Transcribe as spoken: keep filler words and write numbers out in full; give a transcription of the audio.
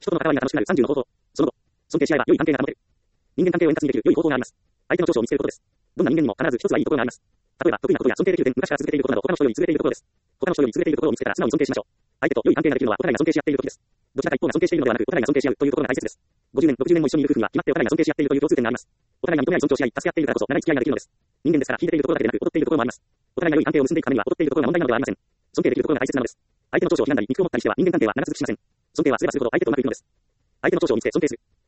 人との関わりが楽しくなるさんじゅうの方法。その後、尊敬し合えば良い関係が保てる。人間関係を円滑にできる良い方法があります。相手の長所を見つけることです。どんな人間にも必ず一つはいいところがあります。例えば、得意なことや尊敬できる点、昔から続けていることなど、他の人より優れているところです。他の人より優れているところを見つけたら素直に尊敬しましょう。相手と良い関係ができるのはお互いが尊敬し合っている時です。どちらか一方が尊敬しているのではなく、お互いが尊敬し合うというところが大切です。ごじゅうねん、ろくじゅうねんも一緒にいる夫婦には決まってお互いが尊敬し合っているという共通点があります。お互いが認め合い尊重し合い、助け合っているからこそ長い付き合いができるのです。人間ですから秀でているところだけでなく劣っているところもあります。お互いが良い関係を結んでいくためには劣っているところが問題なのではありません。尊敬できるところが大切なのです。相手の長所を非難だり憎く思ったりしては人間関係は長続きしません。尊敬はすればするほど相手とうまくいくのです。相手の長所を見つけ尊敬する。